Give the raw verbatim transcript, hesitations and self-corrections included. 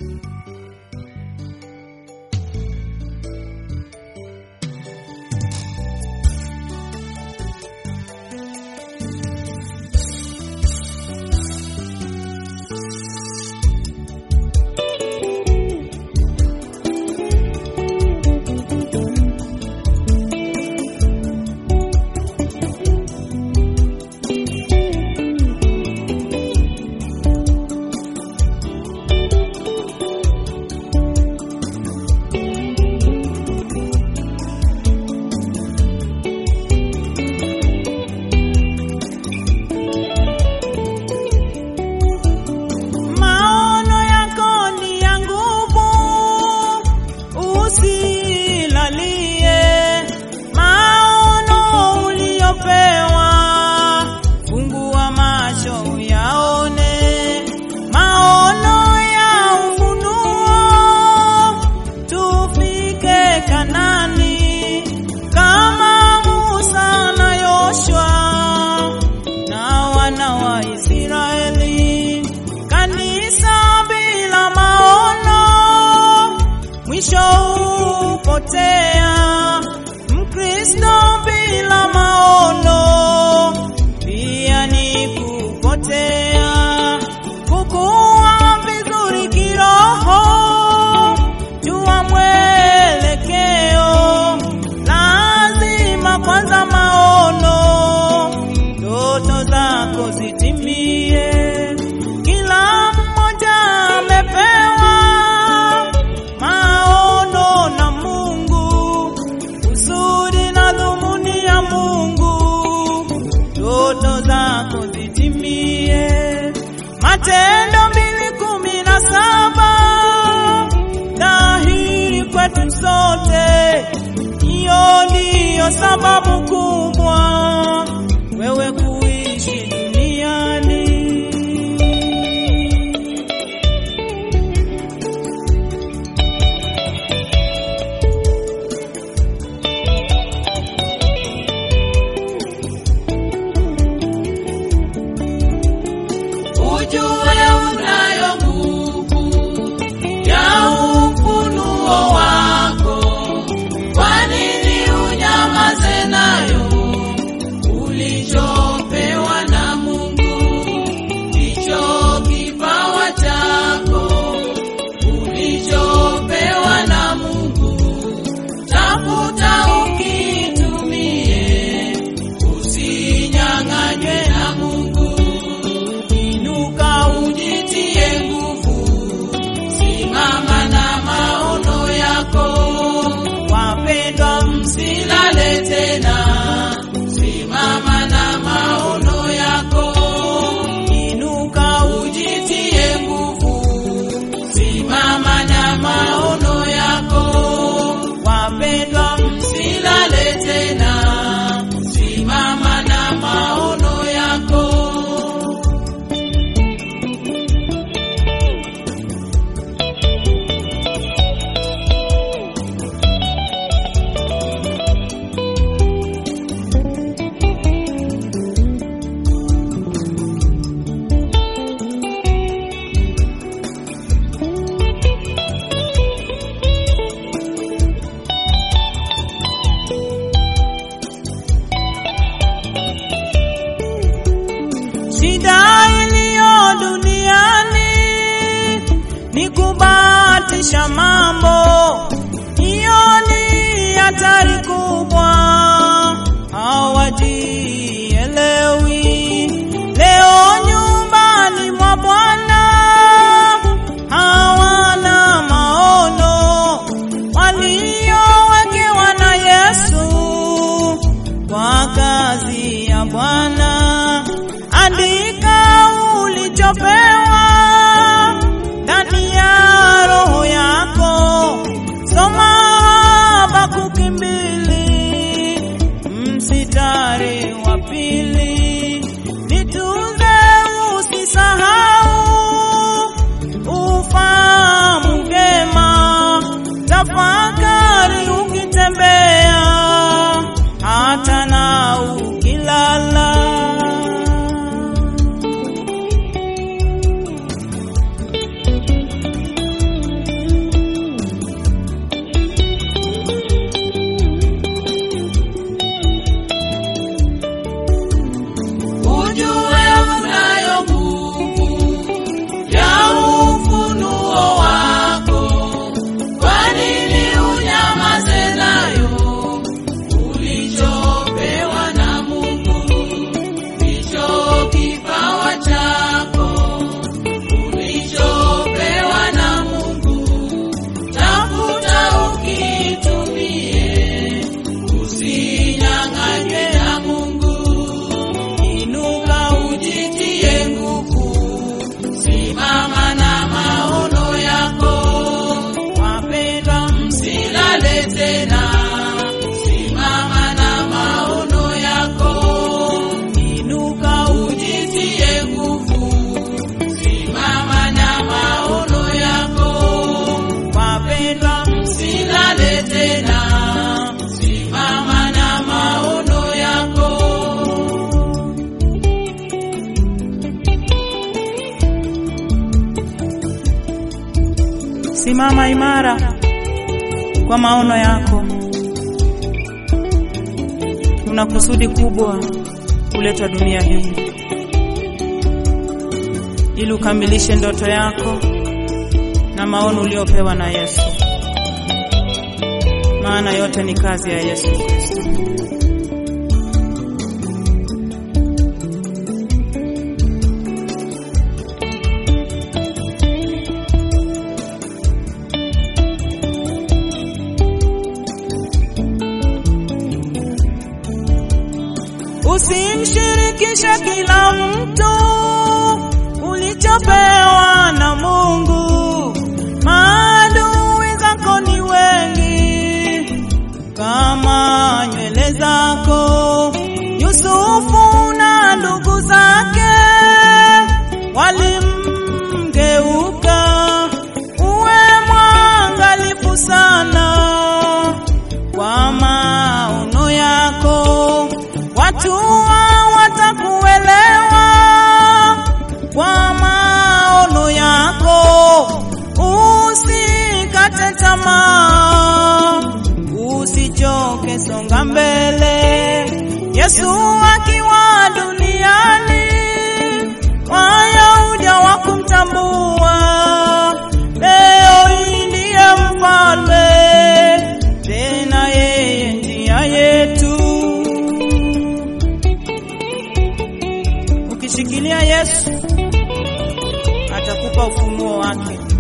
Potea Mkristo bila maono pia ni kupotea. Kukua vizuri kiroho, jua mwelekeo, lazima kwanza maono, ndoto zako zitimie. Kila mmoja amepewa maono na Mungu, uzuri na dhumuni ya Mungu, ndoto zako zitimie. Matendo mbili kumi na saba dhahiri kwetu sote, hiyo ndiyo sababu kubwa wewe kuishi duniani. Ujue unayo nguvu ya ufunuo wako, kwa nini unyamaze nayo? Ulichopewa na Mungu ndicho kipawa chako, ulichopewa na Mungu tafuta ukitumie, usinyang'anywe na Mungu. Ujitie nguvu, simama na maono yako. Wapendwa, msilale tena, simama na maono yako. Inuka ujitie nguvu, simama na maono yako. Wapendwa, msilale tena, simama na maono yako. Shida iliyo duniani ni kubahatisha mambo, hiyo ni hatari kubwa, hawajielewi. Leo nyumbani mwa Bwana hawana maono, waliowekewa na Yesu kwa kazi ya Bwana. Andika ulichopewa ndani ya roho yako, simama na maono yako. Wapendwa, Msilale tena, simama na maono yako. inuka Ujitie nguvu, simama na maono yako. wapendwa, Msilale tena, simama na maono yako. simama imara kwa maono yako. Una kusudi kubwa kuleta dunia hii ili ukamilishe ndoto yako na maono uliopewa na Yesu, maana yote ni kazi ya Yesu Kristo. Usimshirikishe kila mtu ulichopewa na Mungu, maadui zako ni wengi kama nywele zako. Yusufu na ndugu zake walimgeuka. Uwe mwangalifu sana kwa maono yako. Watu watakuelewa kwa maono yako. Usikate tamaa, usichoke, songa mbele. Yesu akiwa duniani, Wayahudi hawakumtambua. Leo hii ndiye mfalme, tena yeye njia yetu. Ukishikilia Yesu, atakupa ufunuo wake.